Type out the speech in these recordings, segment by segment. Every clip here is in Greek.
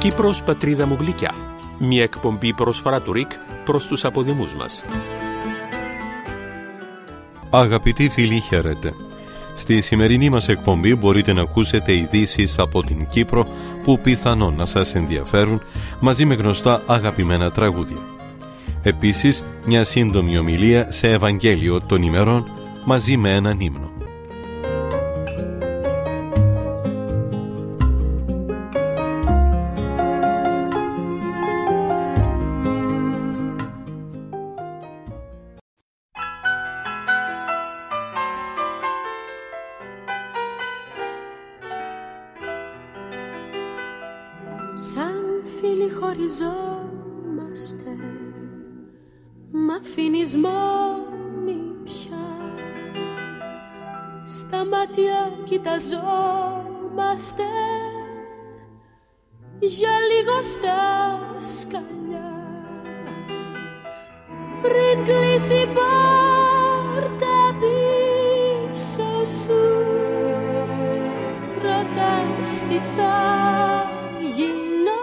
Κύπρος, πατρίδα μου γλυκιά. Μια εκπομπή προσφορά του ΡΙΚ προς τους αποδημούς μας. Αγαπητοί φίλοι, χαίρετε. Στη σημερινή μας εκπομπή μπορείτε να ακούσετε ειδήσεις από την Κύπρο που πιθανόν να σας ενδιαφέρουν, μαζί με γνωστά αγαπημένα τραγούδια. Επίσης, μια σύντομη ομιλία σε Ευαγγέλιο των ημερών μαζί με έναν ύμνο. Σαν φίλοι χωριζόμαστε, μ' αφήνεις μόνη πια. Στα μάτια κοιταζόμαστε για λίγο στα σκαλιά. Πριν κλείσει η πόρτα πίσω σου, ρωτάς τι θα γίνει.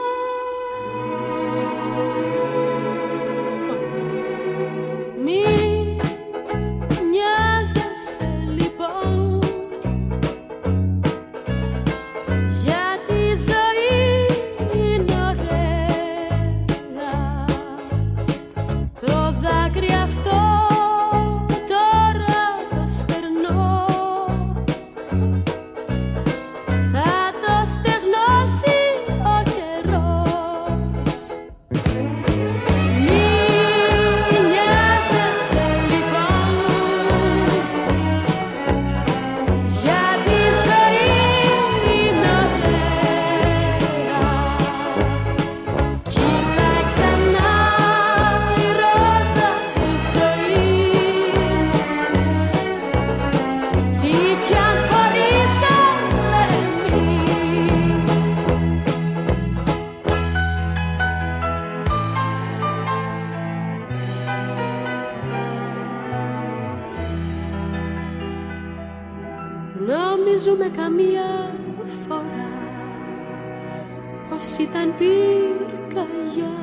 Νομίζουμε καμία φορά πως ήταν πυρκαγιά,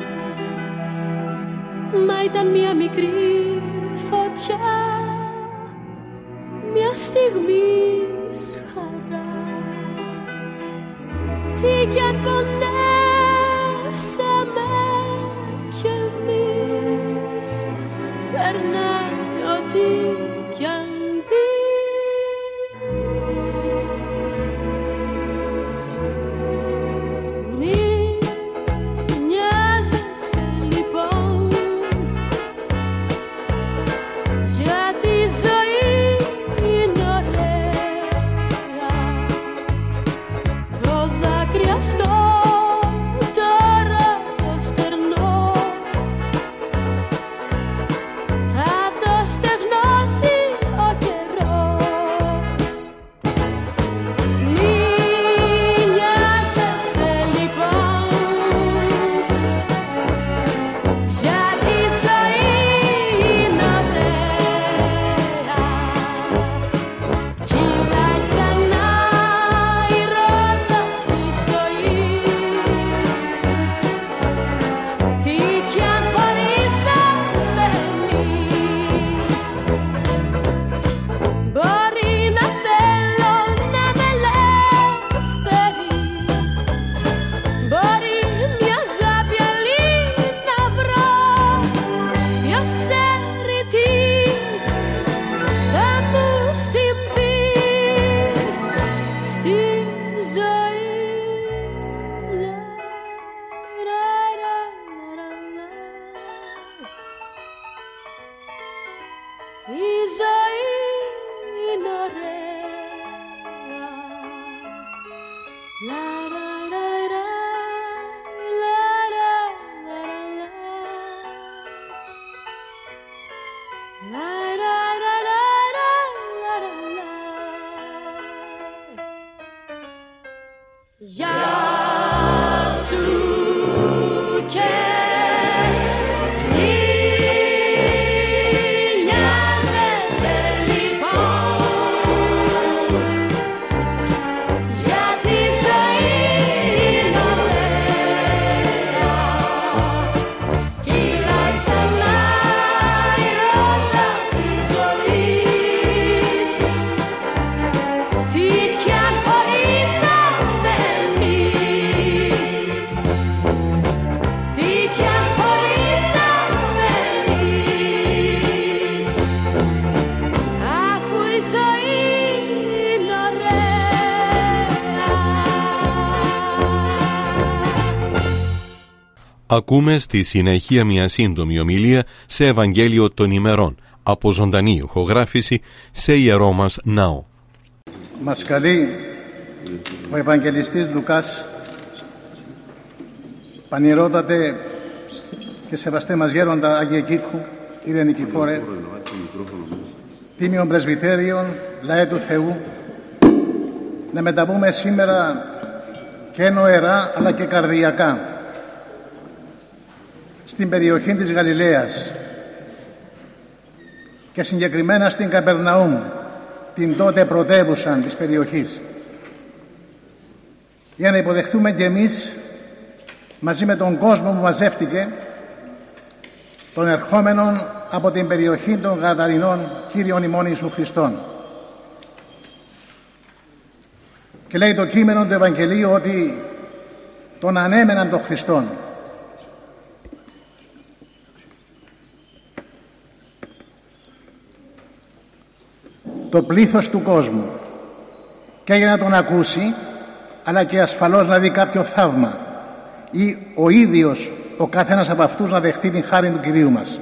μα ήταν μια μικρή φωτιά, μια στιγμής χαρά. Τι κι αν πονέσαμε κι εμείς, περνάει ό,τι κι αν Γιατί ζωή είναι ωραία. Ακούμε στη συνέχεια μια σύντομη ομιλία σε Ευαγγέλιο των ημερών από ζωντανή ηχογράφηση σε ιερό μας ναό. Μας καλεί ο Ευαγγελιστής Λουκάς, πανηρότατε και σεβαστέ μας γέροντα Άγιε Κίκου, Κύριε Νικηφόρε, τίμιον πρεσβυτέριον, λαέ του Θεού, να μεταβούμε σήμερα και νοερά αλλά και καρδιακά στην περιοχή της Γαλιλαίας και συγκεκριμένα στην Καπερναούμ, την τότε πρωτεύουσα της περιοχής, για να υποδεχθούμε και εμείς μαζί με τον κόσμο που μαζεύτηκε των ερχόμενων από την περιοχή των Γαδαρινών Κύριων ημών Ιησού Χριστών. Και λέει το κείμενο του Ευαγγελίου ότι τον ανέμεναν τον Χριστόν. Το πλήθος του κόσμου και για να τον ακούσει, αλλά και ασφαλώς να δει κάποιο θαύμα ή ο ίδιος ο καθένας από αυτούς να δεχθεί την χάρη του Κυρίου μας.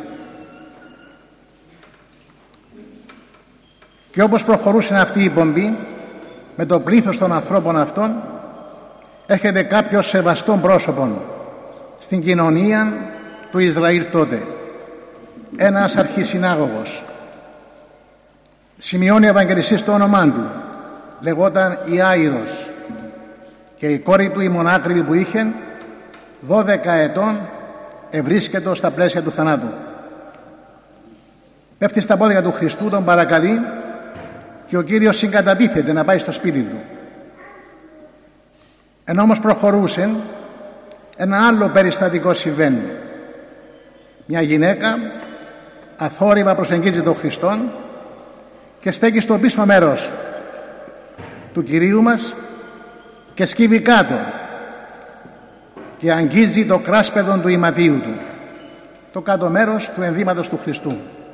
Και όπως προχωρούσε αυτή η πομπή με το πλήθος των ανθρώπων αυτών, έρχεται κάποιος σεβαστών πρόσωπων στην κοινωνία του Ισραήλ τότε, ένας αρχισυνάγωγος. Σημειώνει ο Ευαγγελιστής το όνομά του, λεγόταν Ιάειρος, και η κόρη του, η μονάκριβη που είχε, 12 ετών, ευρίσκεται στα πλαίσια του θανάτου. Πέφτει στα πόδια του Χριστού, τον παρακαλεί και ο Κύριος συγκατατίθεται να πάει στο σπίτι του. Ενώ όμως προχωρούσε, ένα άλλο περιστατικό συμβαίνει. Μια γυναίκα αθόρυβα προσεγγίζει τον Χριστόν και στέκει στο πίσω μέρος του Κυρίου μας και σκύβει κάτω και αγγίζει το κράσπεδο του ηματίου του, το κάτω μέρος του ενδύματος του Χριστού.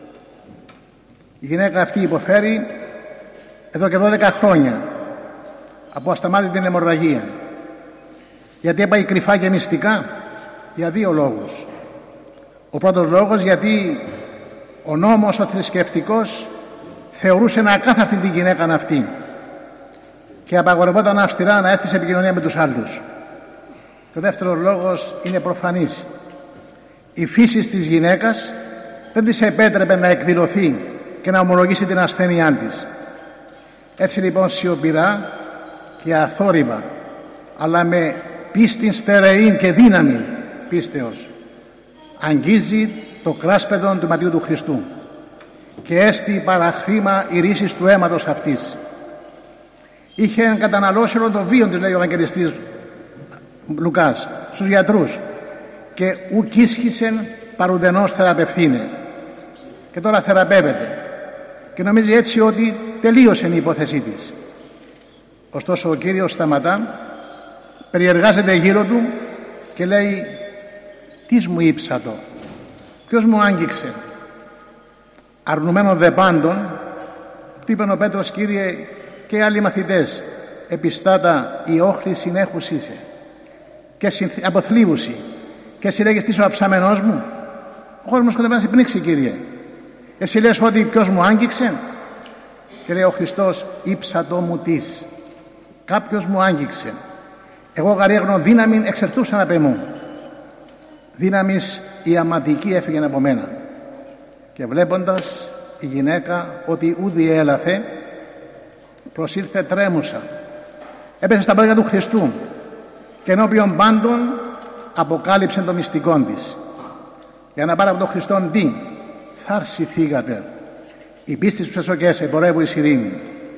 Η γυναίκα αυτή υποφέρει εδώ και 12 χρόνια από ασταμάτητη αιμορραγία. Γιατί έπαει κρυφά και μυστικά? Για δύο λόγους. Ο πρώτος λόγος, γιατί ο νόμος ο θρησκευτικός θεωρούσε να ακάθαρτη την γυναίκα αυτή και απαγορευόταν αυστηρά να έρθει σε επικοινωνία με τους άλλους. Και ο δεύτερος λόγος είναι προφανής. Η φύση της γυναίκας δεν της επέτρεπε να εκδηλωθεί και να ομολογήσει την ασθένειά της. Έτσι λοιπόν σιωπηρά και αθόρυβα, αλλά με πίστη στερεήν και δύναμη πίστεως, αγγίζει το κράσπεδο του ματιού του Χριστού και έστι παραχρήμα η ρίση του αίματος αυτής. Είχε καταναλώσει όλο το βίο της, λέει ο Ευαγγελιστής Λουκάς, στους γιατρούς, και ουκ ίσχυσεν παρουδενός θεραπευθύνε. Και τώρα θεραπεύεται και νομίζει έτσι ότι τελείωσε η υπόθεσή της. Ωστόσο ο Κύριος σταματά, περιεργάζεται γύρω του και λέει: «Τις μου ύψατο, ποιος μου άγγιξε?» Αρνουμένον δε πάντων, του είπε ο Πέτρος: «Κύριε, και οι άλλοι μαθητές επιστάτα η όχλη συνέχους είσαι και αποθλίβουσι και εσύ λέγεις τι ο αψάμενός μου? Ο κόσμος κοντεύει να σε πνίξει, Κύριε. Εσύ λες ότι ποιος μου άγγιξε?» Και λέει ο Χριστός: «Ήψατο μου τις, κάποιος μου άγγιξε. Εγώ γαρέγνω δύναμην εξερθούσαν απ' εμού. Δύναμης η αματική έφυγε από μένα». Και βλέποντας η γυναίκα ότι ούδη έλαθε, προσήλθε τρέμουσα, έπεσε στα πόδια του Χριστού και ενώπιον πάντων αποκάλυψε το μυστικό της. Για να πάρει από τον Χριστόν τι? «Θάρση θύγατε, η πίστη στους εσωκές εμπορεύου εις ειρήνη».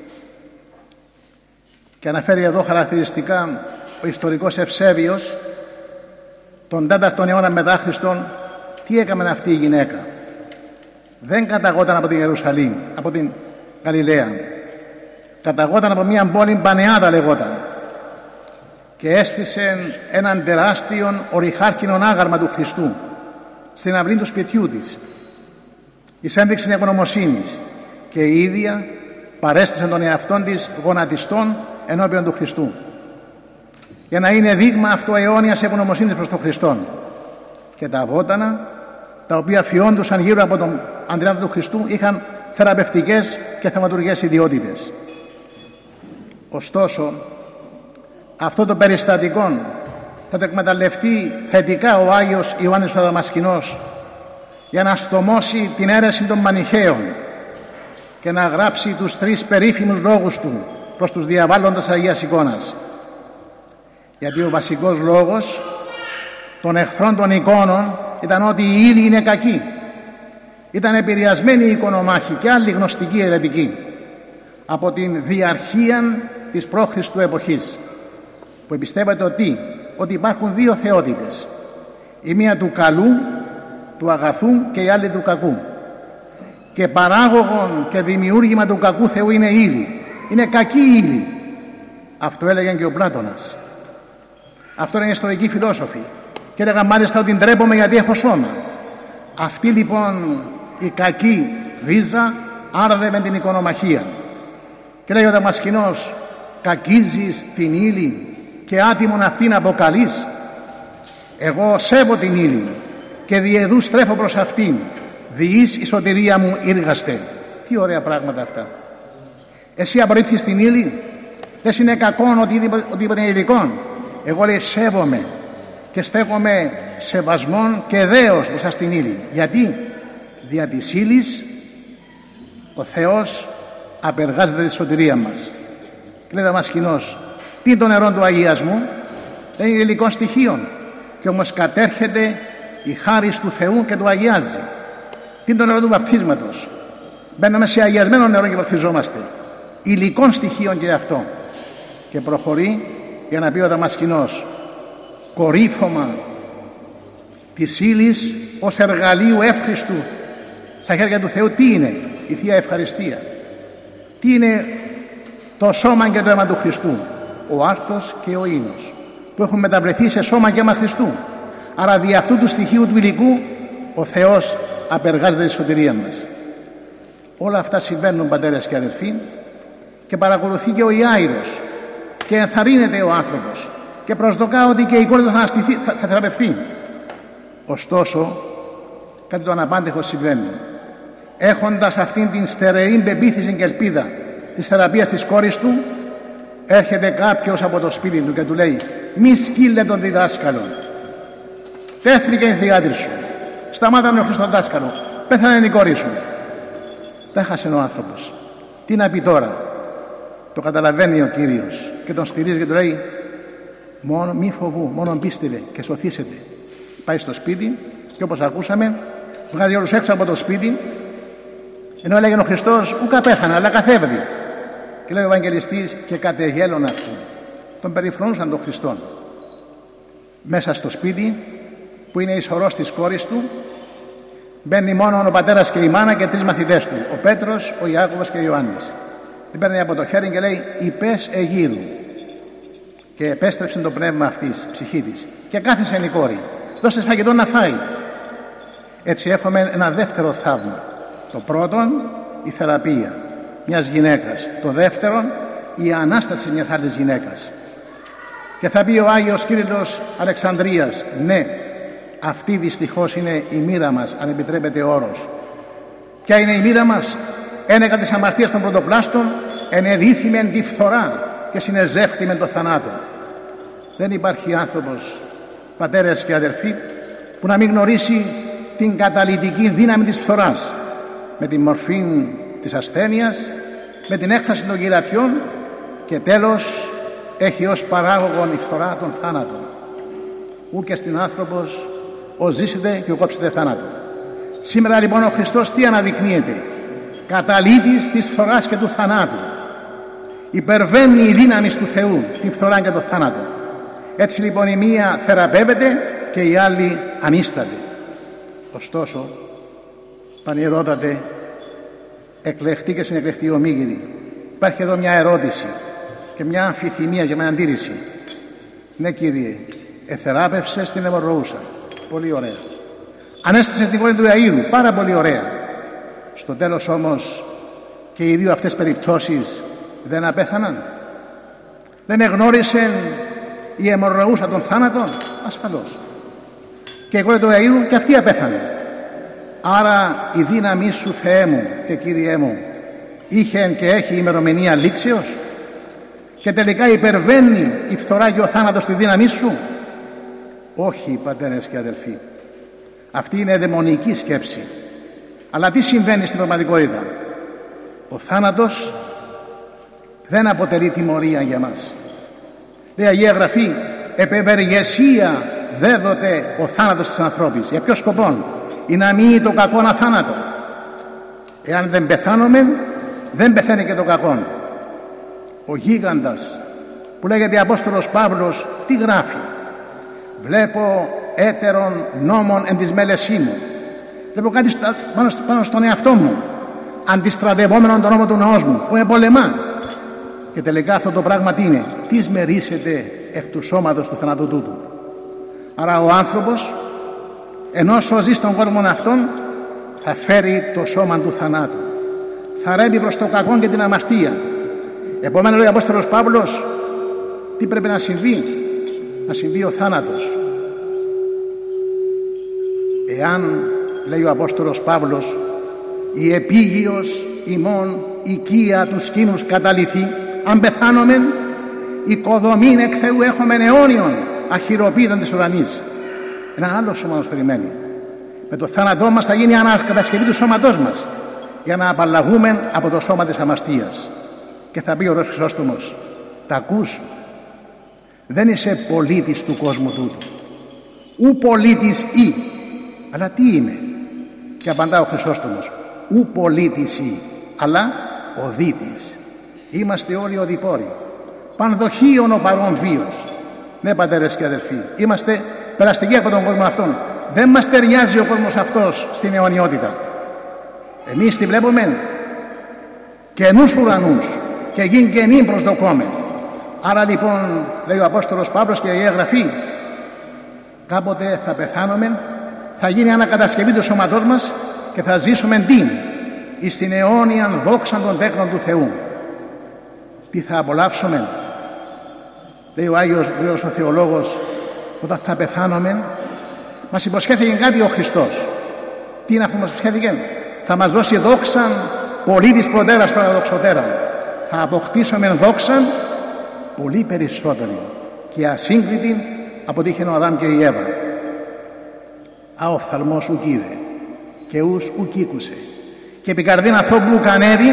Και αναφέρει εδώ χαρακτηριστικά ο ιστορικός Ευσέβιος, τον 4ο αιώνα μετά Χριστόν, τι έκαμε αυτή η γυναίκα. Δεν καταγόταν από την Ιερουσαλήμ, από την Γαλιλαία. Καταγόταν από μια πόλη Πανεάδα λεγόταν. Και έστησε έναν τεράστιον ορυχάρκινον άγαρμα του Χριστού στην αυλή του σπιτιού της, εις ένδειξη ευγνωμοσύνης, και η ίδια παρέστησε τον εαυτόν της γονατιστών ενώπιον του Χριστού, για να είναι δείγμα αυτό αιώνιας ευγνωμοσύνης προς τον Χριστόν. και τα βότανα, τα οποία φιόντουσαν γύρω από τον Αντρέα του Χριστού, είχαν θεραπευτικές και θαυματουργικές ιδιότητες. Ωστόσο, αυτό το περιστατικό θα το εκμεταλλευτεί θετικά ο Άγιος Ιωάννης ο Δαμασκηνός για να στομώσει την αίρεση των Μανιχαίων και να γράψει τους 3 περίφημους λόγους του προς τους διαβάλλοντες Αγίας Εικόνας. Γιατί ο βασικός λόγος των εχθρών των εικόνων ήταν ότι η ύλη είναι κακή. Ήταν επηρεασμένοι οι εικονομάχοι και άλλοι γνωστικοί αιρετικοί από την διαρχία της π.Χ. εποχής, που εμπιστεύεται ότι υπάρχουν 2 θεότητες, η μία του καλού, του αγαθού, και η άλλη του κακού, και παράγωγον και δημιούργημα του κακού Θεού είναι η ύλη. Είναι κακή η ύλη. Αυτό έλεγε και ο Πλάτωνας. Αυτό είναι οι στοικοί φιλόσοφοι και έλεγαν μάλιστα ότι ντρέπομαι γιατί έχω σώμα. Αυτή λοιπόν η κακή ρίζα άρδε με την εικονομαχία. Και λέει ο Δαμασκηνός, κακίζεις την ύλη και άτιμον αυτήν αποκαλείς. Εγώ σέβω την ύλη και διεδού στρέφω προς αυτήν. Διείς η σωτηρία μου ήργαστε. Τι ωραία πράγματα αυτά. Εσύ απορρίπτεις την ύλη, λες είναι κακόν οτιδήποτε είναι υλικό. Εγώ λέει σέβομαι και στέκομαι σεβασμόν και δέος μπροστά στην ύλη. Γιατί? Δια της ύλης ο Θεός απεργάζεται τη σωτηρία μας. Και λέει Δαμασκηνός, τι είναι το νερό του αγιασμού? Δεν είναι υλικών στοιχείων, και όμως κατέρχεται η χάρις του Θεού και του αγιάζει. Τι είναι το νερό του βαπτίσματος? Μπαίνουμε σε αγιασμένο νερό και βαπτιζόμαστε. Υλικών στοιχείων και αυτό. Και προχωρεί για να πει ο Δαμασκηνός, κορύφωμα της ύλης ως εργαλείου εύχριστου στα χέρια του Θεού. Τι είναι? Η Θεία Ευχαριστία. Τι είναι το σώμα και το αίμα του Χριστού? Ο άρτος και ο ίνος, που έχουν μεταβληθεί σε σώμα και αίμα Χριστού. Άρα δι' αυτού του στοιχείου του υλικού ο Θεός απεργάζεται τη σωτηρία μας. Όλα αυτά συμβαίνουν, πατέρες και αδελφοί, και παρακολουθεί και ο Ιάηρος και ενθαρρύνεται ο άνθρωπος και προσδοκά ότι και η κόρη του θα θεραπευθεί. Ωστόσο, κάτι το αναπάντεχο συμβαίνει. Έχοντας αυτήν την στερεή πεποίθηση και ελπίδα της θεραπείας της κόρης του, έρχεται κάποιος από το σπίτι του και του λέει, μη σκύλε τον διδάσκαλο. Τέθηκε η θειάτρη σου. Σταμάτα να ενοχλείς τον δάσκαλο. Πέθανε η κόρη σου. Τα έχασε ο άνθρωπος. Τι να πει τώρα? Το καταλαβαίνει ο Κύριος και τον στηρίζει και του λέει, μόνο μη φοβού, μόνο πίστευε και σωθήσετε. Πάει στο σπίτι και όπως ακούσαμε, βγάζει όλους έξω από το σπίτι, ενώ έλεγε ο Χριστός, ούκα πέθανε, αλλά καθέβδη. Και λέει ο Ευαγγελιστής, και κατεγέλων αυτού. Τον περιφρονούσαν τον Χριστόν. Μέσα στο σπίτι, που είναι η σωρός της κόρης του, μπαίνει μόνο ο πατέρας και η μάνα και 3 μαθητές του, ο Πέτρος, ο Ιάκωβος και ο Ιωάννης. Την παίρνει από το χέρι και λέει, υπές εγείρου. Και επέστρεψε το πνεύμα αυτής, ψυχή της. Και κάθισε η κόρη. Δώσε φαγητό να φάει. Έτσι έχουμε ένα δεύτερο θαύμα. Το πρώτον, η θεραπεία μιας γυναίκας. Το δεύτερον, η Ανάσταση μιας άλλης γυναίκας. Και θα πει ο Άγιος Κύριλλος Αλεξανδρίας, ναι, αυτή δυστυχώς είναι η μοίρα μας, αν επιτρέπεται ο όρος. Ποια είναι η μοίρα μας? Ένεκα της αμαρτίας των πρωτοπλάστων, ενεδίθημεν τη φθορά και συνεζεύθημεν το θανάτο. Δεν υπάρχει άνθρωπος, πατέρες και αδερφοί, που να μην γνωρίσει την καταλυτική δύναμη της φθοράς, με τη μορφή της ασθένειας, με την έκφραση των κυρατιών, και τέλος έχει ως παράγωγον η φθορά των θάνατων. Ού και στην άνθρωπος ο ζήσετε και ο κόψετε θάνατο. Σήμερα λοιπόν ο Χριστός τι αναδεικνύεται? Καταλύτης της φθοράς και του θανάτου. Υπερβαίνει η δύναμη του Θεού την φθορά και το θάνατο. Έτσι λοιπόν η μία θεραπεύεται και η άλλη ανίσταται. Ωστόσο, πανηρότατε, εκλεχτή και συνεκλεχτή ομίγυρη, υπάρχει εδώ μια ερώτηση και μια αμφιθυμία και μια αντίρρηση. Ναι Κύριε, εθεράπευσες την αιμορροούσα. Πολύ ωραία. Ανέστησες την κόρη του Ιαΐρου. Πάρα πολύ ωραία. Στο τέλος όμως και οι δύο αυτές περιπτώσεις δεν απέθαναν? Δεν εγνώρισαν η αιμορροούσα των θάνατων? Ασφαλώς. και η κόρη του Ιαΐρου και αυτή απέθανε. Άρα η δύναμή σου, Θεέ μου και Κύριέ μου, είχε και έχει ημερομηνία λήξεως και τελικά υπερβαίνει η φθορά και ο θάνατος στη δύναμή σου? Όχι, πατέρες και αδελφοί. Αυτή είναι δαιμονική σκέψη. Αλλά τι συμβαίνει στην πραγματικότητα? Ο θάνατος δεν αποτελεί τιμωρία για μας. Λέει η Αγία Γραφή, επευεργεσία δέδοτε ο θάνατος της ανθρώπης. Για ποιο σκοπό? Ή να μείνει το κακό αθάνατο. Εάν δεν πεθάνουμε, δεν πεθαίνει και το κακό. Ο γίγαντας που λέγεται Απόστολος Παύλος τι γράφει? Βλέπω έτερον νόμων εν της μέλεσή μου. Βλέπω κάτι πάνω στον εαυτό μου, αντιστρατευόμενον τον νόμο του ναός μου, που με πολεμά. Και τελικά αυτό το πράγμα τι είναι? Τι σμερίσεται εκ του σώματος του θανάτου τούτου. Άρα ο άνθρωπος, ενώ ζει στον κόσμο αυτόν, θα φέρει το σώμα του θανάτου. Θα ρέπει προς το κακό και την αμαρτία. Επομένως, λέει ο Απόστολος Παύλος, τι πρέπει να συμβεί? Να συμβεί ο θάνατος. Εάν, λέει ο Απόστολος Παύλος, η επίγειος ημών οικία του σκήνους καταλυθεί, αν πεθάνομεν, οικοδομήν εκ Θεού έχομεν αιώνιον αχυροποίητον της ουρανής. Ένα άλλο σώμα μας περιμένει. Με το θάνατό μας θα γίνει η ανακατασκευή του σώματός μας, για να απαλλαγούμε από το σώμα της αμαστίας. Και θα πει ο Ορός Χρυσόστομος, τα ακούς? Δεν είσαι πολίτης του κόσμου τούτου, ου πολίτης ή, αλλά τι είμαι? Και απαντά ο Χρυσόστομος, ου πολίτης ή, αλλά οδίτης. Είμαστε όλοι οδηπόροι, πανδοχείων ο παρόν βίος. Ναι, πατέρες και αδελφοί, είμαστε περαστικοί από τον κόσμο αυτόν. Δεν μας ταιριάζει ο κόσμος αυτός στην αιωνιότητα. Εμείς τη βλέπουμε καινούς ουρανούς και γιν καινήν προσδοκόμεν. Άρα λοιπόν, λέει ο Απόστολος Παύλος και η Αγία Γραφή, κάποτε θα πεθάνουμε, θα γίνει ανακατασκευή του σώματός μας και θα ζήσουμε την εις την αιώνιαν δόξαν των τέκνων του Θεού. Τι θα απολαύσουμε? Λέει ο Άγιος Γρηγόριος ο Θεολόγος, όταν θα πεθάνουμε μας υποσχέθηκε κάτι ο Χριστός. Τι είναι αυτό που μας υποσχέθηκε? Θα μας δώσει δόξαν πολύ της προτέρας παραδοξωτέραν. Θα αποκτήσουμε δόξαν πολύ περισσότερη και ασύγκριτη από ό,τι είχε ο Αδάμ και η Εύα. Α, ο φθαλμός ουκ είδε και ους ουκ ήκουσε και επί καρδίν ανθρώπου ουκ ανέβη,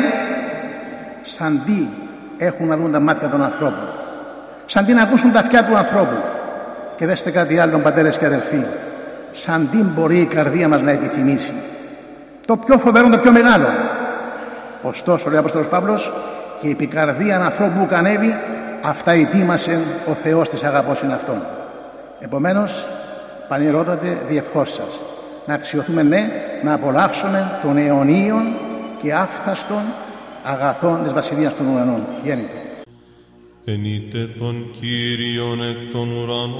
σαν τι έχουν να δουν τα μάτια των ανθρώπων, σαν τι να ακούσουν τα αυτιά του ανθρώπου. Και δέστε κάτι άλλο, πατέρες και αδελφοί, σαν τι μπορεί η καρδία μας να επιθυμήσει? Το πιο φοβερό, το πιο μεγάλο. Ωστόσο, λέει ο Απόστολος Παύλος, και επί καρδίαν ανθρώπου ουκ ανέβη, αυτά ετοίμασε ο Θεός της αγαπώσιν αυτόν. Επομένως, πανηρότατε διευχώς σας, να αξιωθούμε, ναι, να απολαύσουμε των αιωνίων και άφθαστων αγαθών της Βασιλείας των Ουρανών. Γέννητε. Ενείτε τον Κύριον εκ των ουρανών,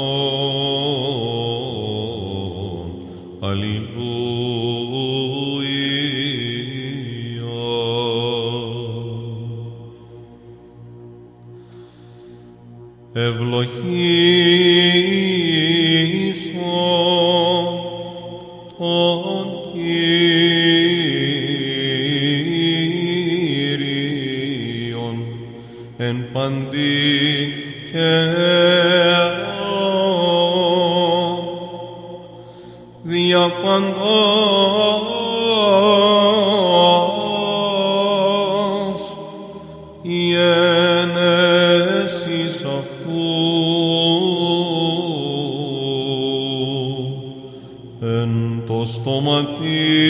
αλληλούια. Ευλογήσω τον Κύριον εν παντή καιρό, δια παντός η ένεσης αυτού εν το στόματι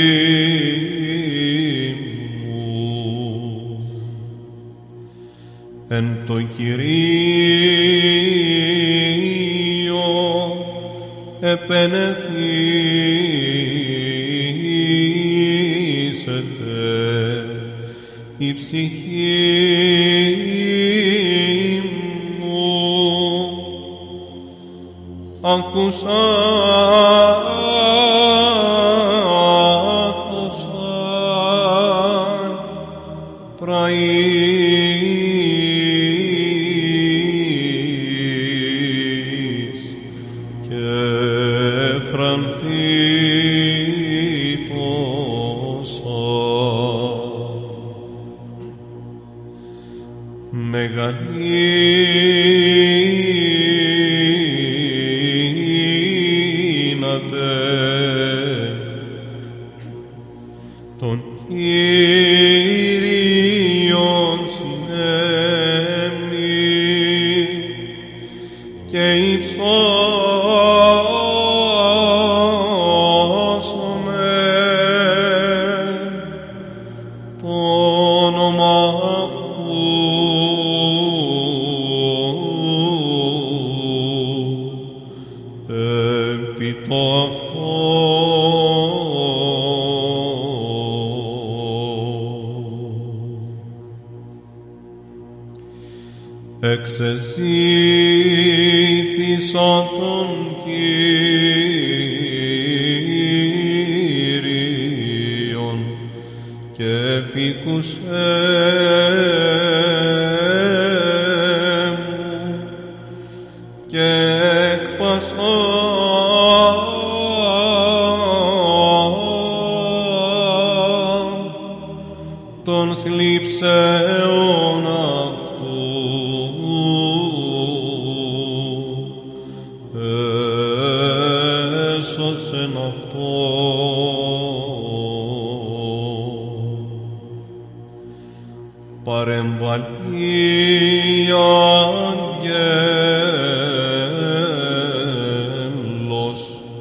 μου, εν το Κυρίο επενεθήσετε η ψυχή μου, ακούσατωσαν πραείς και φραγείς. αλύνατε τον Κύριον συνέμνη και υψώσομε το όνομα αυτού επί το αυτό εξεζήτησα τον Κύριον και επίκουσέ μου και έκπασα των θλίψεων αυτού έσωσεν αυτό. Παρεμβαλή αγγέλος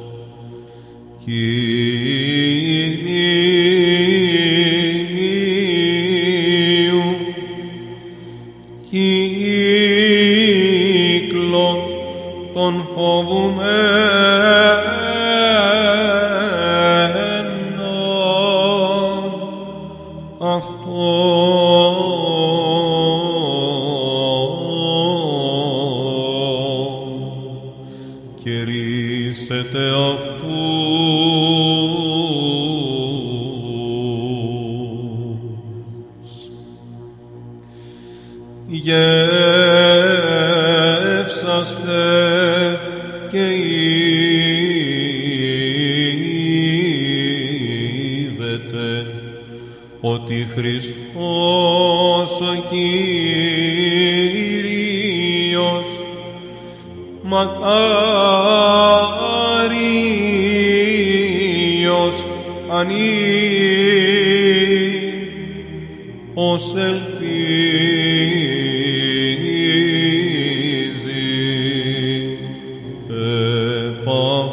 Κυρίου κύκλο των φοβουμένων αυτών κηρύσσεται αυτούς. Γεύσαστε και είδετε ότι Χριστός ο Κύριος μακάριος ανή ως ελπίζει επ'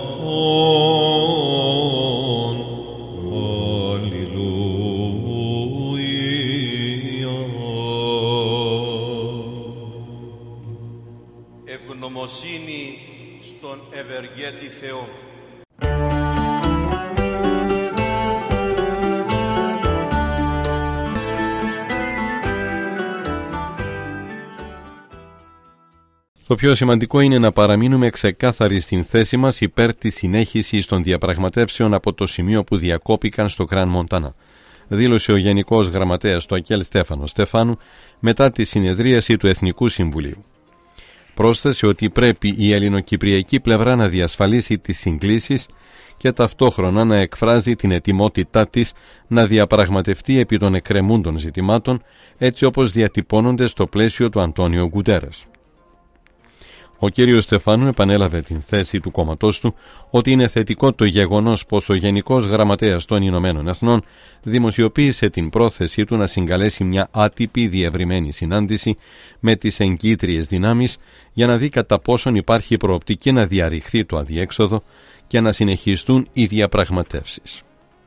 αυτόν. Αλληλούια. Ευγνωμοσύνη στον ευεργέτη Θεό. Το πιο σημαντικό είναι να παραμείνουμε ξεκάθαροι στην θέση μας υπέρ της συνέχισης των διαπραγματεύσεων από το σημείο που διακόπηκαν στο Γκραν Μοντάνα, δήλωσε ο Γενικός Γραμματέας του ΑΚΕΛ Στέφανος Στεφάνου μετά τη συνεδρίαση του Εθνικού Συμβουλίου. Πρόσθεσε ότι πρέπει η ελληνοκυπριακή πλευρά να διασφαλίσει τις συγκλήσεις και ταυτόχρονα να εκφράζει την ετοιμότητά της να διαπραγματευτεί επί των εκκρεμούντων ζητημάτων έτσι όπως διατυπώνονται στο πλαίσιο του Αντώνιο Γκουντέρες. Ο κ. Στεφάνου επανέλαβε την θέση του κόμματός του ότι είναι θετικό το γεγονός πως ο Γενικός Γραμματέας των Ηνωμένων Εθνών δημοσιοποίησε την πρόθεσή του να συγκαλέσει μια άτυπη διευρυμένη συνάντηση με τις εγκύτριες δυνάμεις για να δει κατά πόσον υπάρχει προοπτική να διαρριχθεί το αδιέξοδο και να συνεχιστούν οι διαπραγματεύσεις.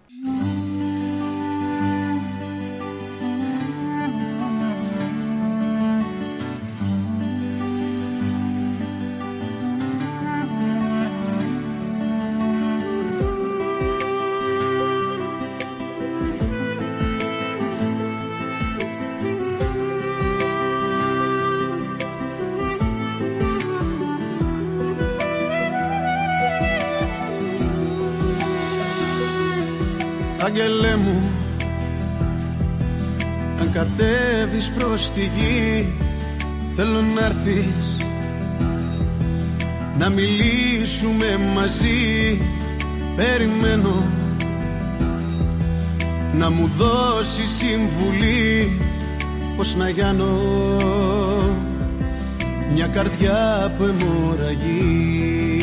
Άγγελέ μου, αν κατέβεις προς τη γη, θέλω να έρθεις να μιλήσουμε μαζί. Περιμένω να μου δώσεις συμβουλή πως να γιάνω. μια καρδιά που αιμορραγεί.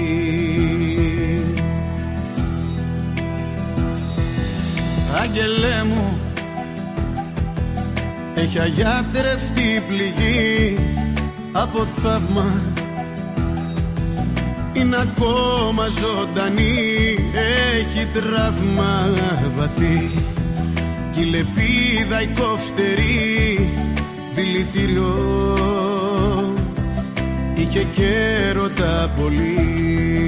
Άγγελέ μου, έχει αγιάτρευτη πληγή από θαύμα, είναι ακόμα ζωντανή, έχει τραύμα βαθύ κι η λεπίδα η κοφτερή δηλητήριο, είχε και έρωτα πολύ.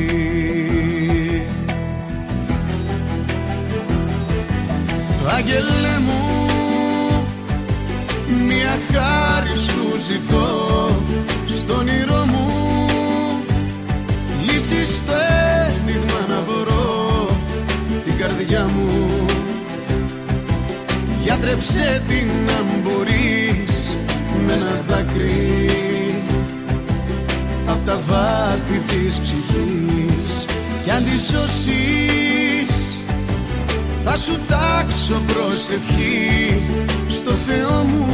Άγγελε μου, μια χάρη σου ζητώ, στο όνειρό μου λύση στο ένιγμα να βρω. Την καρδιά μου γιατρέψε την αν μπορείς, με ένα δάκρυ απ' τα βάθη της ψυχής, κι αν τη σώσεις θα σου τάξω προσευχή στο Θεό μου,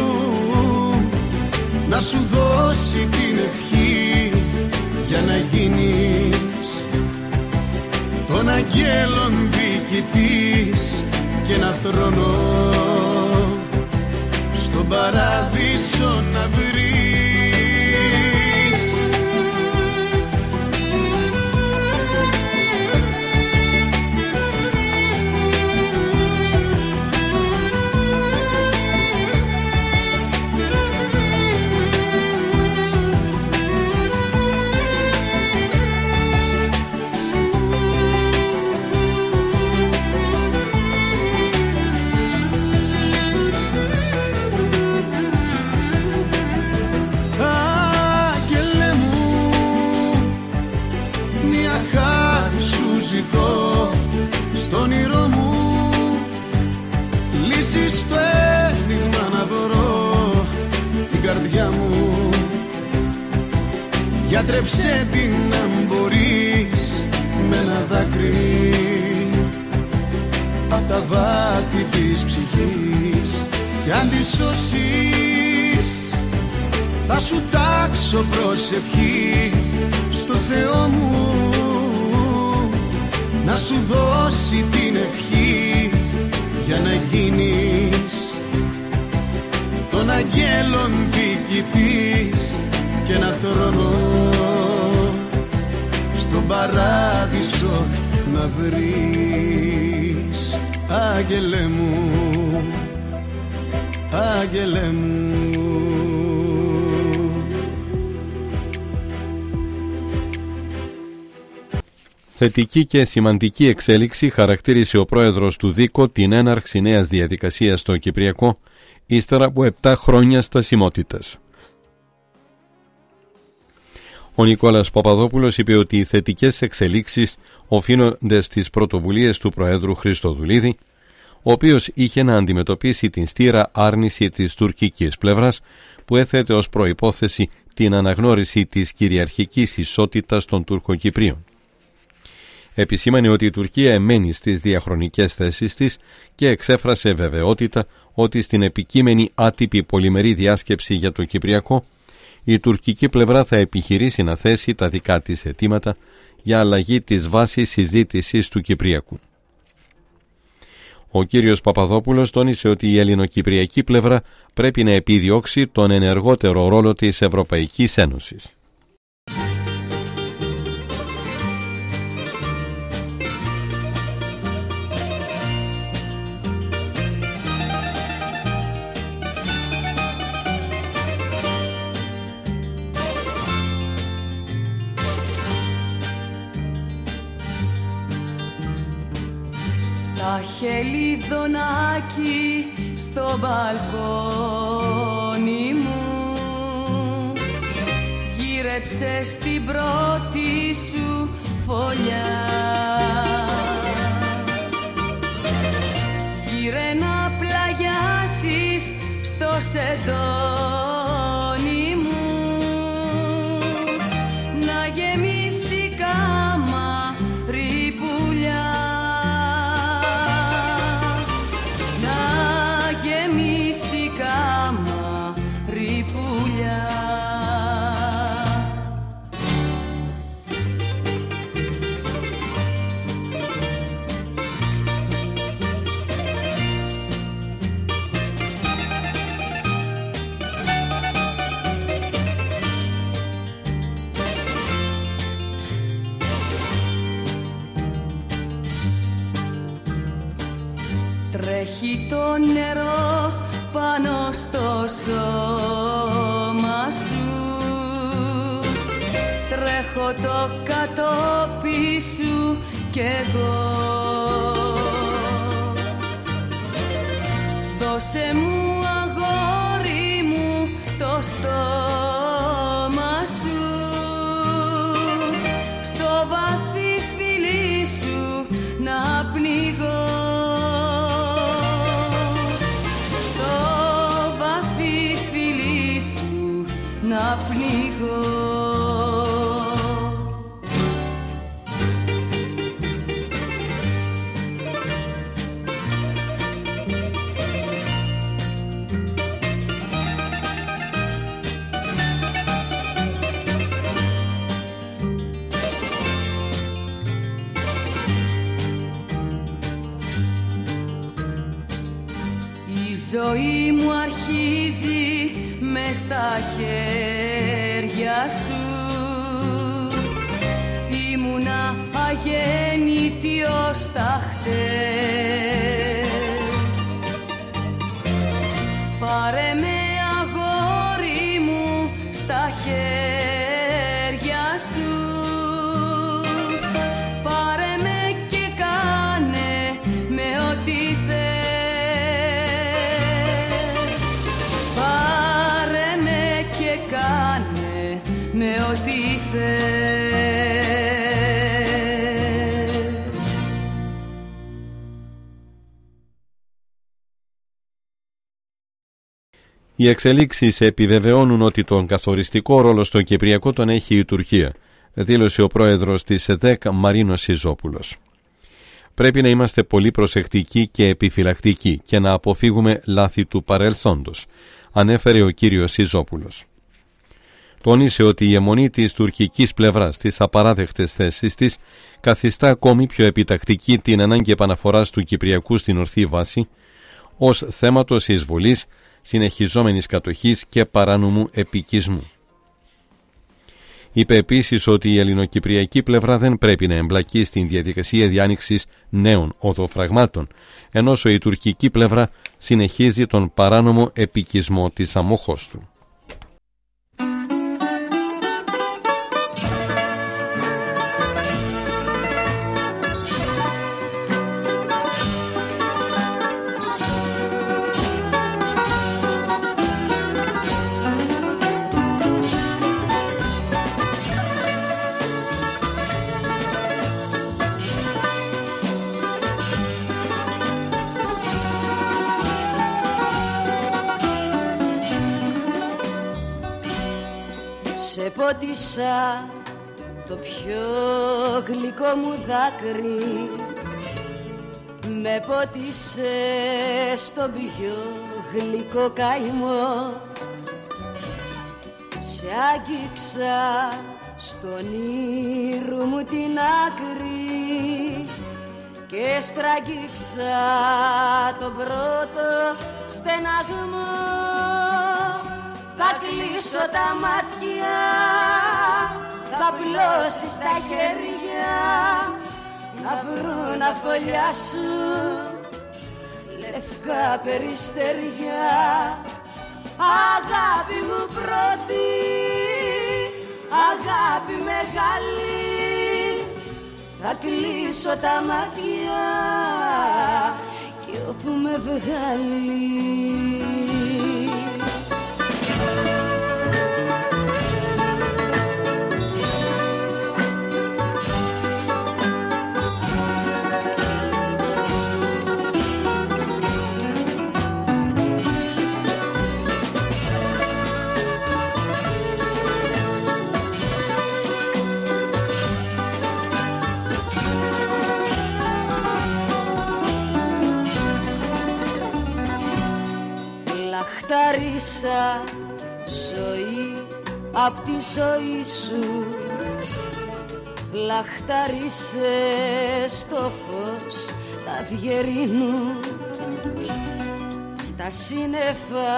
να σου δώσει την ευχή για να γίνεις των αγγέλων διοικητής και ένα θρόνο στον παράδεισο να βρεις. Στο όνειρό μου λύση στο ένιγμα να βρω. Την καρδιά μου γιατρέψε την αν μπορείς, με ένα δάκρυ απ' τα βάθη της ψυχής, κι αν τη σώσεις θα σου τάξω προσευχή στο Θεό μου, να σου δώσει την ευχή για να γίνεις των αγγέλων διοικητής και ένα θρόνο στον παράδεισο να βρεις. Άγγελε μου, άγγελε μου. Θετική και σημαντική εξέλιξη χαρακτήρισε ο πρόεδρος του ΔΥΚΟ την έναρξη νέας διαδικασίας στο Κυπριακό, ύστερα από 7 χρόνια στασιμότητας. Ο Νικόλας Παπαδόπουλος είπε ότι οι θετικές εξελίξεις οφείλονται στις πρωτοβουλίες του Προέδρου Χριστοδουλίδη, ο οποίος είχε να αντιμετωπίσει την στήρα άρνηση της τουρκικής πλευράς που έθετε ως προϋπόθεση την αναγνώριση της κυριαρχικής ισότητας των Τουρκοκυπρίων. Επισήμανε ότι η Τουρκία εμένει στις διαχρονικές θέσεις της και εξέφρασε βεβαιότητα ότι στην επικείμενη άτυπη πολυμερή διάσκεψη για το Κυπριακό η τουρκική πλευρά θα επιχειρήσει να θέσει τα δικά της αιτήματα για αλλαγή της βάσης συζήτησης του Κυπριακού. Ο κύριος Παπαδόπουλος τόνισε ότι η ελληνοκυπριακή πλευρά πρέπει να επιδιώξει τον ενεργότερο ρόλο της Ευρωπαϊκής Ένωσης. Σαν χελιδονάκι στο μπαλκόνι μου, γύρεψε στην πρώτη σου φωλιά. Γύρε να πλαγιάσεις στο σεντόνι μου, να γεμίσει κάμα ρηπουλιά. Γεμίσει κάμα ρηπουλιά. τρέχει το νερό πάνω στο σώμα σου. Τρέχω το κατόπι σου κι εγώ. Δώσε μου αγόρι μου το στόμα σου, στο βαθύ φιλί σου να πνιγώ, στο βαθύ φιλί σου να πνιγώ. Η ζωή μου αρχίζει μες στα χέρια σου. Ήμουνα αγέννητη ως τα χτες. Πάρε με αγόρι μου στα χέρια σου. Πάρε με και κάνε με ό,τι θες. Κάνε με ό,τι θες. Οι εξελίξεις επιβεβαιώνουν ότι τον καθοριστικό ρόλο στο Κυπριακό τον έχει η Τουρκία, δήλωσε ο πρόεδρος της ΕΔΕΚ Μαρίνος Σιζόπουλος. Πρέπει να είμαστε πολύ προσεκτικοί και επιφυλακτικοί και να αποφύγουμε λάθη του παρελθόντος, ανέφερε ο κύριος Σιζόπουλος. Τόνισε ότι η αιμονή της τουρκικής πλευράς στις απαράδεκτες θέσεις της καθιστά ακόμη πιο επιτακτική την ανάγκη επαναφοράς του Κυπριακού στην ορθή βάση ως θέματος εισβολής, συνεχιζόμενης κατοχής και παράνομου επικισμού. Είπε επίσης ότι η ελληνοκυπριακή πλευρά δεν πρέπει να εμπλακεί στην διαδικασία διάνοιξης νέων οδοφραγμάτων, ενώ η τουρκική πλευρά συνεχίζει τον παράνομο επικισμό της Αμμόχωστου. Πότισα το πιο γλυκό μου δάκρυ, με πότισε στο πιο γλυκό καημό. Σε άγγιξα στον ήρου μου την άκρη και στραγγίξα τον πρώτο στεναγμό. Θα κλείσω τα μάτια, θα πλώσεις τα χέρια, να βρουν αφολιά σου λευκά περιστεριά. Αγάπη μου πρώτη, αγάπη μεγάλη, θα κλείσω τα μάτια και όπου με βγάλει. Λαχταρίσα ζωή απ' τη ζωή σου, λαχταρίσε στο φως τα αυγερίνου. Στα σύννεφα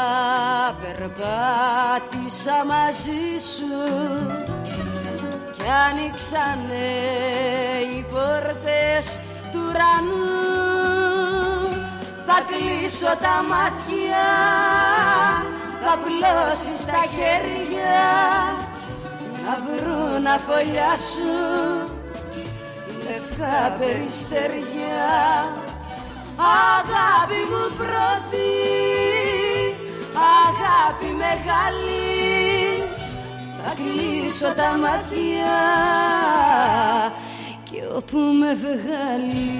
περπάτησα μαζί σου κι άνοιξανε οι πόρτες του ουρανού. θα κλείσω τα μάτια, θα πλώσεις τα χέρια να βρουν να φωλιάσουν λευκά περιστεριά. Αγάπη μου πρώτη, αγάπη μεγάλη, θα κλείσω τα μάτια και όπου με βγάλει.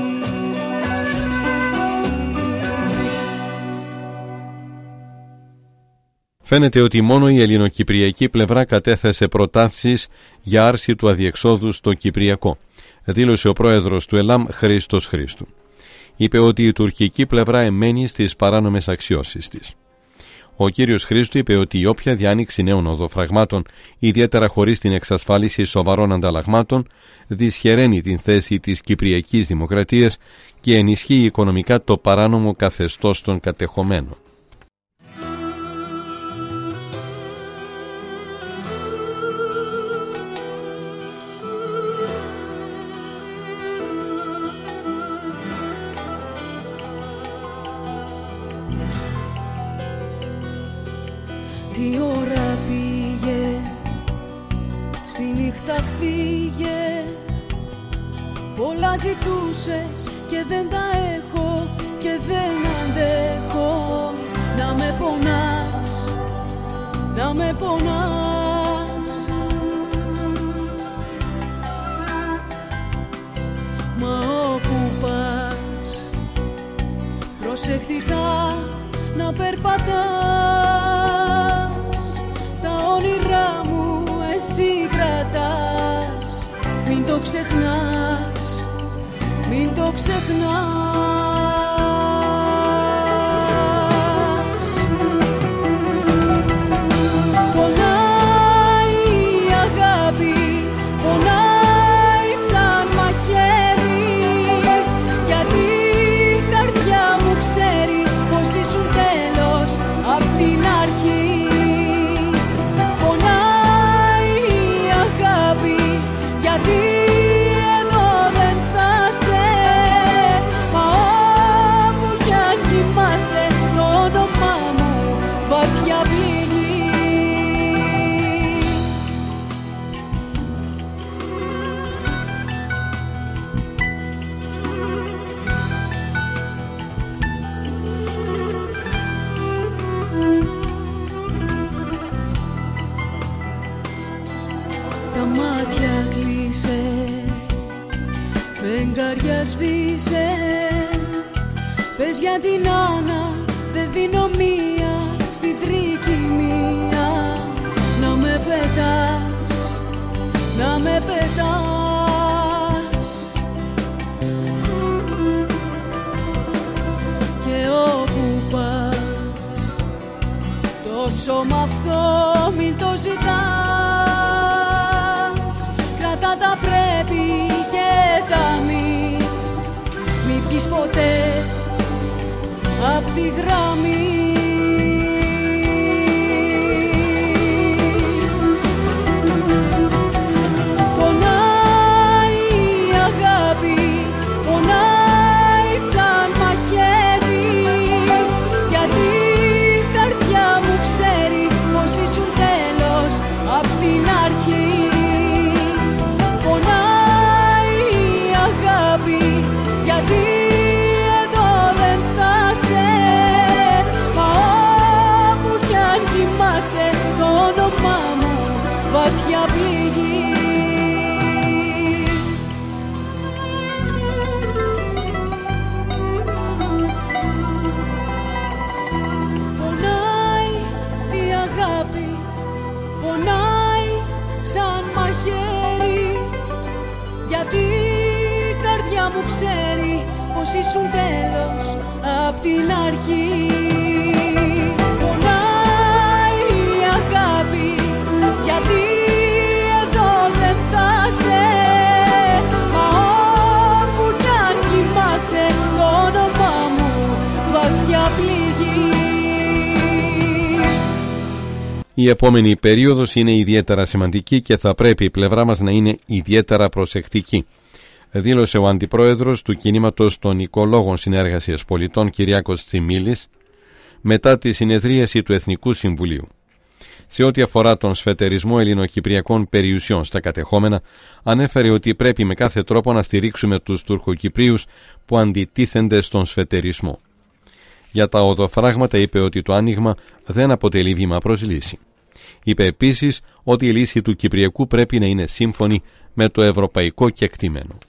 Φαίνεται ότι μόνο η ελληνοκυπριακή πλευρά κατέθεσε προτάσεις για άρση του αδιεξόδου στο Κυπριακό, δήλωσε ο πρόεδρος του ΕΛΑΜ Χρήστος Χρήστου. Είπε ότι η τουρκική πλευρά εμένει στις παράνομες αξιώσεις της. Ο κύριος Χρήστου είπε ότι η όποια διάνοιξη νέων οδοφραγμάτων, ιδιαίτερα χωρίς την εξασφάλιση σοβαρών ανταλλαγμάτων, δυσχεραίνει την θέση της Κυπριακής Δημοκρατίας και ενισχύει οικονομικά το παράνομο καθεστώς των κατεχομένων. Τι ώρα πήγε, στη νύχτα φύγε, πολλά ζητούσες και δεν τα έχω και δεν αντέχω. Να με πονάς, να με πονάς. Μα όπου πας, προσεκτικά να περπατάς. Τα όνειρά μου εσύ κρατάς. Μην το ξεχνάς, μην το ξεχνάς. Πονάει η αγάπη, πονάει σαν μαχαίρι, γιατί η καρδιά μου ξέρει πως ήσουν τέλος απ' την αρχή. Πονάει η αγάπη, γιατί εδώ δεν θα σε, μα όπου κι αν κοιμάσαι το όνομά μου βαθιά πληγεί. Τα μάτια κλείσε, φεγγάρια σβήσε. Πες για την Άννα, δεν δίνω μία στην τρικυμία. Να με πετάς, να με πετάς. Και όπου πας, το σώμα αυτό μην το ζητάς. Κρατά τα πρέπει και τα μη, μη βγεις ποτέ απ' τη γραμμή. Πονάει η αγάπη, πονάει σαν μαχαίρι, γιατί η καρδιά μου ξέρει πως ήσουν τέλος απ' την αρχή. Πονάει η αγάπη, γιατί εδώ δεν θα σε, μα όπου κι αν κοιμάσαι το όνομά μου βαθιά πληγεί. Πονάει η αγάπη, πονάει σαν μαχαίρι, γιατί η καρδιά μου ξέρει πως ήσουν τέλος απ' την αρχή. Πονάει η αγάπη, γιατί εδώ δεν θα σε, μα όπου κι αν κοιμάσαι το όνομά μου βαθιά πληγεί. Η επόμενη περίοδος είναι ιδιαίτερα σημαντική και θα πρέπει η πλευρά μας να είναι ιδιαίτερα προσεκτική, δήλωσε ο αντιπρόεδρος του κινήματος των Οικολόγων Συνεργασίας Πολιτών Κυριάκος Τσιμίλης μετά τη συνεδρίαση του Εθνικού Συμβουλίου. Σε ό,τι αφορά τον σφετερισμό ελληνοκυπριακών περιουσιών στα κατεχόμενα, ανέφερε ότι πρέπει με κάθε τρόπο να στηρίξουμε τους Τουρκοκυπρίους που αντιτίθενται στον σφετερισμό. Για τα οδοφράγματα είπε ότι το άνοιγμα δεν αποτελεί βήμα προς λύση. Είπε επίσης ότι η λύση του Κυπριακού πρέπει να είναι σύμφωνη με το ευρωπαϊκό κεκτημένο.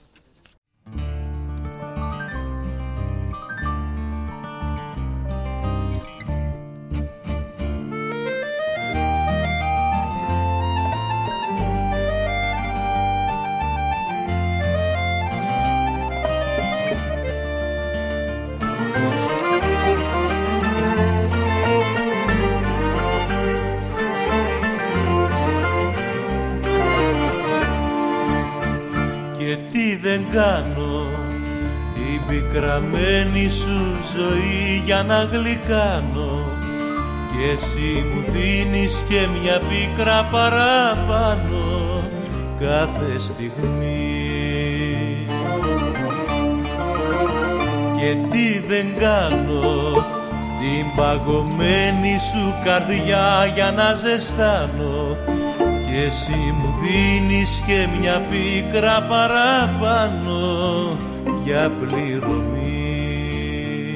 Δεν κάνω την πικραμένη σου ζωή για να γλυκάνω και εσύ μου δίνεις και μια πίκρα παραπάνω κάθε στιγμή. Και τι δεν κάνω την παγωμένη σου καρδιά για να ζεστάνω και εσύ μου δίνεις και μια πίκρα παραπάνω για πληρωμή.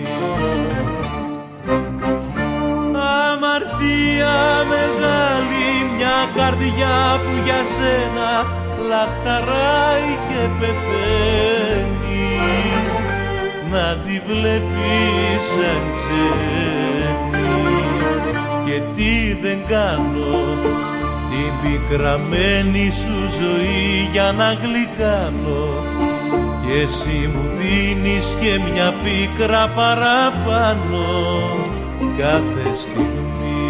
Αμαρτία μεγάλη μια καρδιά που για σένα λαχταράει και πεθαίνει, να τη βλέπεις σαν ξένη. Και τι δεν κάνω την πικραμένη σου ζωή για να γλυκάνω και εσύ μου δίνεις και μια πίκρα παραπάνω κάθε στιγμή.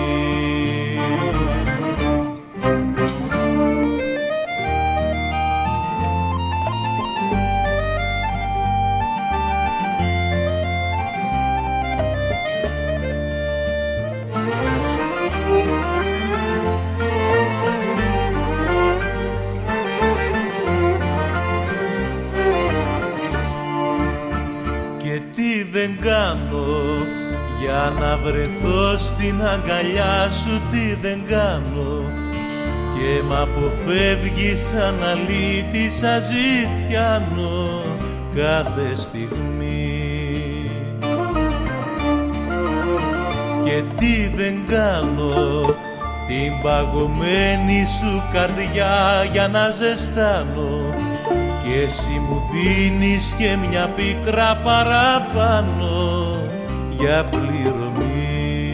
Δεν κάνω για να βρεθώ στην αγκαλιά σου, τι δεν κάνω και μ' αποφεύγεις σαν αλήτης αζητιάνο κάθε στιγμή. Και τι δεν κάνω την παγωμένη σου καρδιά για να ζεστάνω και εσύ μου δίνεις και μια πίκρα παραπάνω για πληρωμή.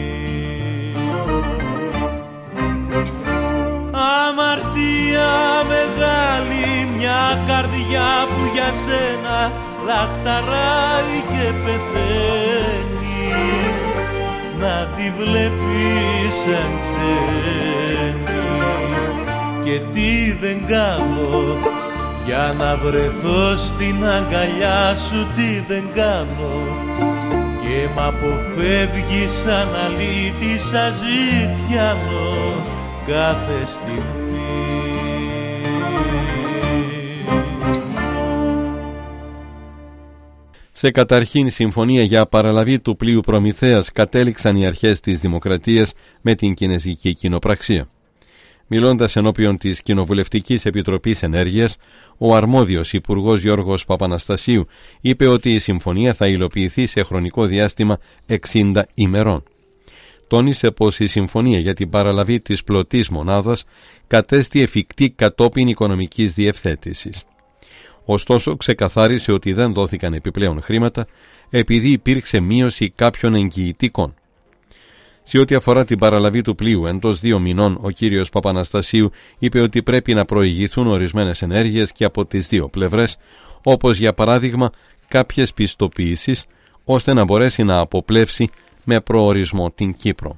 Αμαρτία μεγάλη μια καρδιά που για σένα λαχταράει και πεθαίνει, να τη βλέπεις σαν ξένη. Και τι δεν κάνω για να βρεθώ στην αγκαλιά σου, τι δεν κάνω και μ' αποφεύγεις σαν αλήτης αζητιάνο κάθε στιγμή. Σε καταρχήν συμφωνία για παραλαβή του πλοίου Προμηθέας κατέληξαν οι αρχές της Δημοκρατίας με την Κινεζική Κοινοπραξία. Μιλώντας ενώπιον της Κοινοβουλευτικής Επιτροπής Ενέργειας, ο αρμόδιος Υπουργός Γιώργος Παπαναστασίου είπε ότι η συμφωνία θα υλοποιηθεί σε χρονικό διάστημα 60 ημερών. Τόνισε πως η συμφωνία για την παραλαβή της πλωτής μονάδας κατέστη εφικτή κατόπιν οικονομικής διευθέτησης. Ωστόσο, ξεκαθάρισε ότι δεν δόθηκαν επιπλέον χρήματα επειδή υπήρξε μείωση κάποιων εγγυητικών. Σε ό,τι αφορά την παραλαβή του πλοίου εντός 2 μηνών, ο κύριος Παπαναστασίου είπε ότι πρέπει να προηγηθούν ορισμένες ενέργειες και από τις δύο πλευρές, όπως για παράδειγμα κάποιες πιστοποιήσεις, ώστε να μπορέσει να αποπλεύσει με προορισμό την Κύπρο.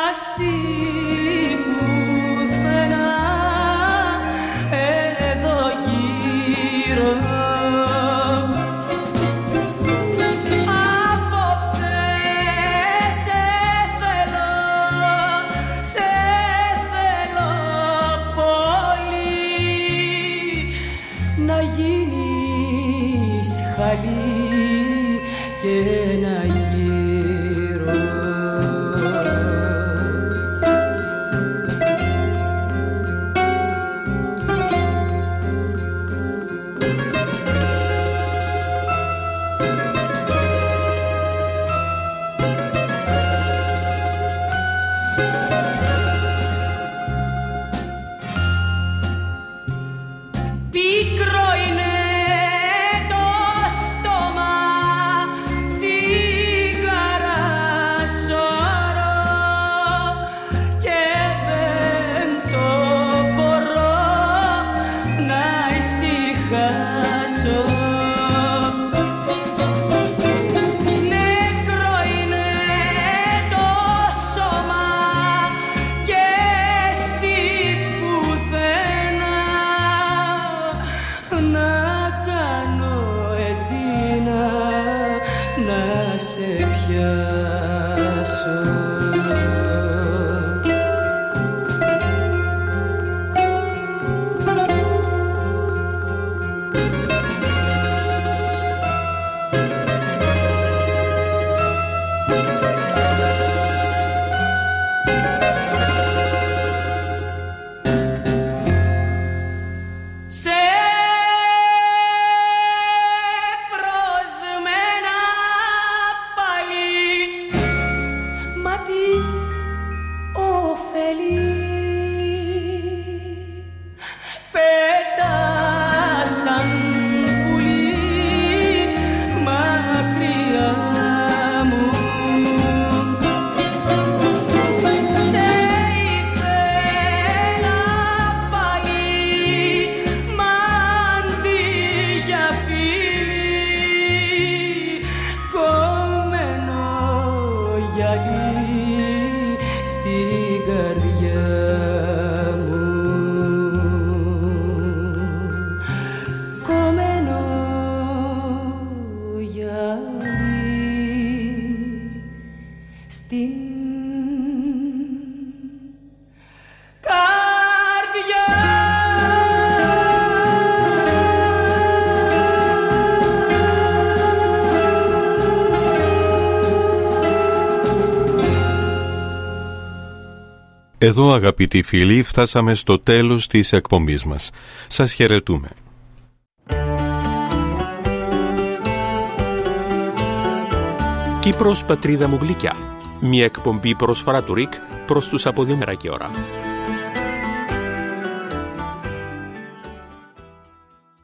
Εδώ, αγαπητοί φίλοι, φτάσαμε στο τέλος της εκπομπής μας. Σας χαιρετούμε. Κύπρος, πατρίδα μου γλυκιά. Μια εκπομπή προσφορά του ΡΙΚ προς τους από 2 μέρα και ώρα.